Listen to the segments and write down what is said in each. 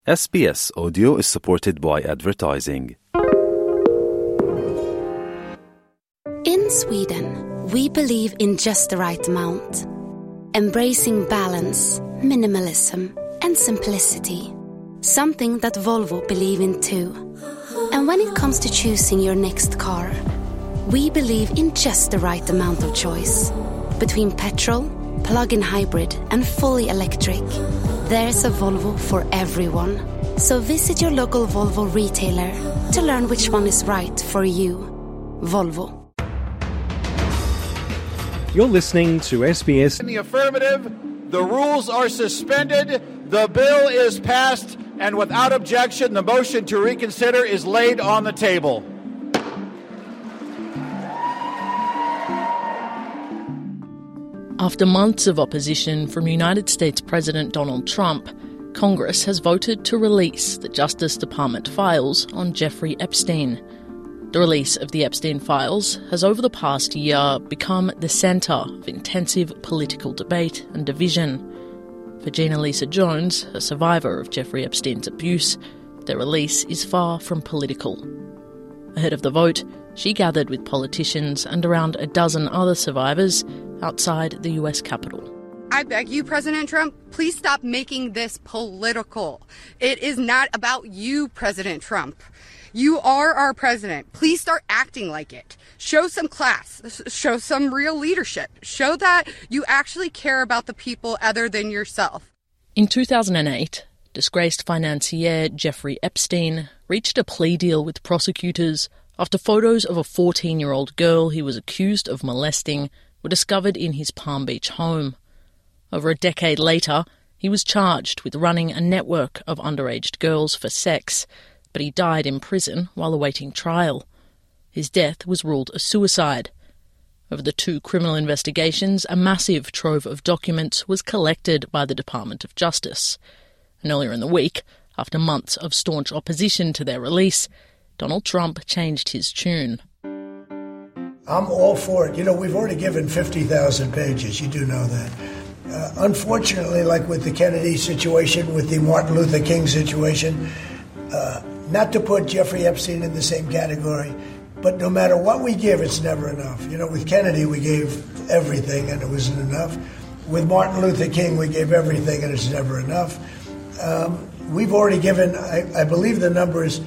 SBS Audio is supported by advertising. In Sweden, we believe in just the right amount, embracing balance, minimalism, and simplicity. Something that Volvo believe in too. And when it comes to choosing your next car, we believe in just the right amount of choice. Between petrol, plug-in hybrid, and fully electric, there's a Volvo for everyone. So visit your local Volvo retailer to learn which one is right for you. Volvo. You're listening to SBS. In the affirmative, the rules are suspended, the bill is passed, and without objection, the motion to reconsider is laid on the table. After months of opposition from United States President Donald Trump, Congress has voted to release the Justice Department files on Jeffrey Epstein. The release of the Epstein files has over the past year become the centre of intensive political debate and division. For Gina Lisa Jones, a survivor of Jeffrey Epstein's abuse, their release is far from political. Ahead of the vote, she gathered with politicians and around a dozen other survivors outside the US Capitol. I beg you, President Trump, please stop making this political. It is not about you, President Trump. You are our president. Please start acting like it. Show some class. Show some real leadership. Show that you actually care about the people other than yourself. In 2008, disgraced financier Jeffrey Epstein reached a plea deal with prosecutors after photos of a 14-year-old girl he was accused of molesting were discovered in his Palm Beach home. Over a decade later, he was charged with running a network of underage girls for sex, but he died in prison while awaiting trial. His death was ruled a suicide. Over the two criminal investigations, a massive trove of documents was collected by the Department of Justice. And earlier in the week, after months of staunch opposition to their release, Donald Trump changed his tune. I'm all for it. You know, we've already given 50,000 pages. You do know that. Unfortunately, like with the Kennedy situation, with the Martin Luther King situation, not to put Jeffrey Epstein in the same category, but no matter what we give, it's never enough. You know, with Kennedy, we gave everything and it wasn't enough. With Martin Luther King, we gave everything and it's never enough. We've already given, I believe the number is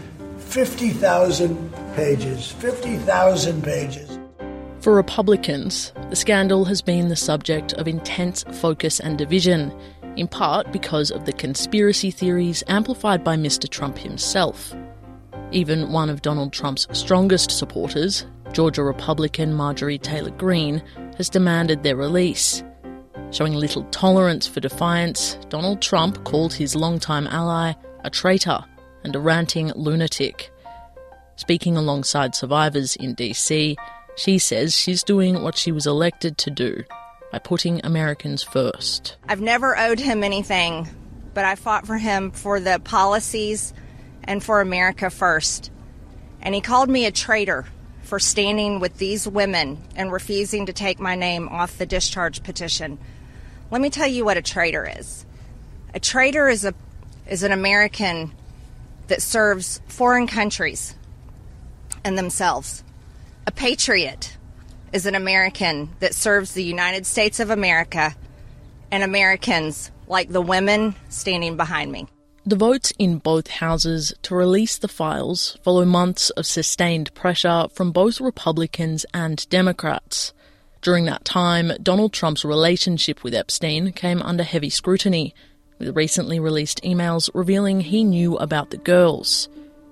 50,000 pages. 50,000 pages. For Republicans, the scandal has been the subject of intense focus and division, in part because of the conspiracy theories amplified by Mr. Trump himself. Even one of Donald Trump's strongest supporters, Georgia Republican Marjorie Taylor Greene, has demanded their release. Showing little tolerance for defiance, Donald Trump called his longtime ally a traitor and a ranting lunatic. Speaking alongside survivors in DC, she says she's doing what she was elected to do, by putting Americans first. I've never owed him anything, but I fought for him for the policies and for America first. And he called me a traitor for standing with these women and refusing to take my name off the discharge petition. Let me tell you what a traitor is. A traitor is an American that serves foreign countries and themselves. A patriot is an American that serves the United States of America and Americans like the women standing behind me. The votes in both houses to release the files follow months of sustained pressure from both Republicans and Democrats. During that time, Donald Trump's relationship with Epstein came under heavy scrutiny, with recently released emails revealing he knew about the girls.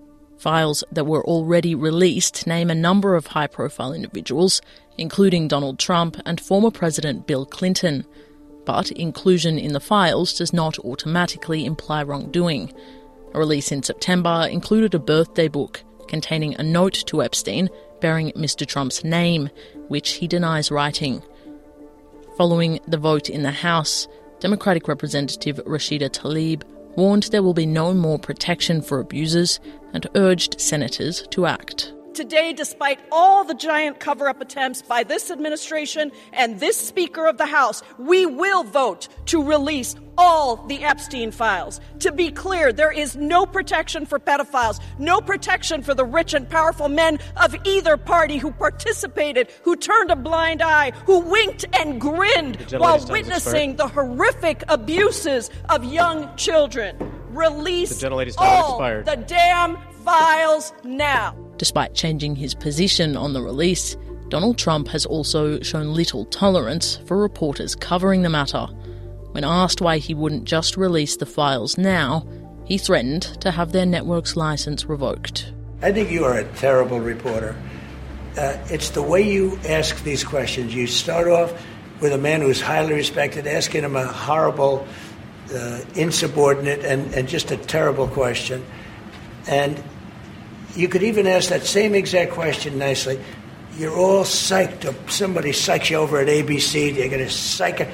Files that were already released name a number of high-profile individuals, including Donald Trump and former President Bill Clinton. But inclusion in the files does not automatically imply wrongdoing. A release in September included a birthday book containing a note to Epstein bearing Mr. Trump's name, which he denies writing. Following the vote in the House, Democratic Representative Rashida Tlaib warned there will be no more protection for abusers and urged senators to act. Today, despite all the giant cover-up attempts by this administration and this Speaker of the House, we will vote to release all the Epstein files. To be clear, there is no protection for pedophiles, no protection for the rich and powerful men of either party who participated, who turned a blind eye, who winked and grinned while witnessing the horrific abuses of young children. Release all the damn files now. Despite changing his position on the release, Donald Trump has also shown little tolerance for reporters covering the matter. When asked why he wouldn't just release the files now, he threatened to have their network's license revoked. I think you are a terrible reporter. It's the way you ask these questions. You start off with a man who's highly respected, asking him a horrible, insubordinate, and just a terrible question. And you could even ask that same exact question nicely. You're all psyched up. Somebody psychs you over at ABC. They're going to psych it.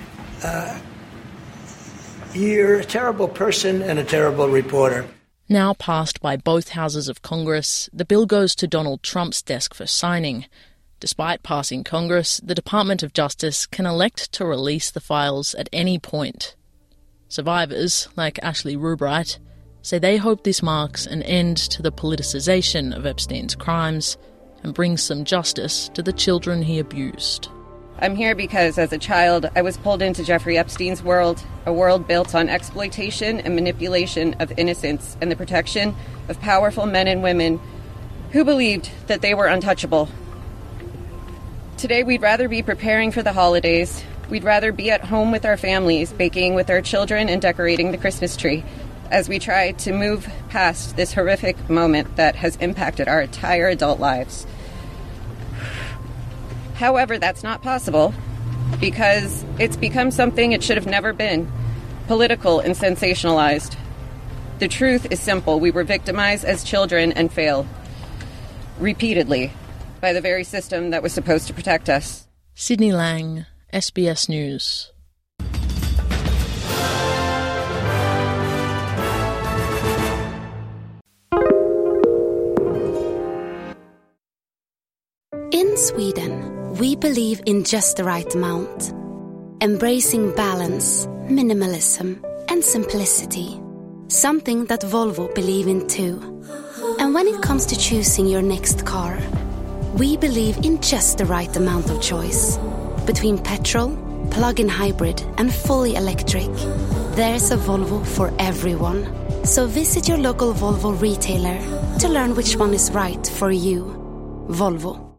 You're a terrible person and a terrible reporter. Now passed by both houses of Congress, the bill goes to Donald Trump's desk for signing. Despite passing Congress, the Department of Justice can elect to release the files at any point. Survivors, like Ashley Rubright, say they hope this marks an end to the politicisation of Epstein's crimes and brings some justice to the children he abused. I'm here because as a child, I was pulled into Jeffrey Epstein's world, a world built on exploitation and manipulation of innocence and the protection of powerful men and women who believed that they were untouchable. Today, we'd rather be preparing for the holidays. We'd rather be at home with our families, baking with our children and decorating the Christmas tree, as we try to move past this horrific moment that has impacted our entire adult lives. However, that's not possible because it's become something it should have never been, political and sensationalized. The truth is simple. We were victimized as children and failed repeatedly by the very system that was supposed to protect us. Sydney Lang, SBS News. In Sweden, we believe in just the right amount, embracing balance, minimalism, and simplicity. Something that Volvo believe in too. And when it comes to choosing your next car, we believe in just the right amount of choice. Between petrol, plug-in hybrid, and fully electric, there's a Volvo for everyone. So visit your local Volvo retailer to learn which one is right for you. Volvo.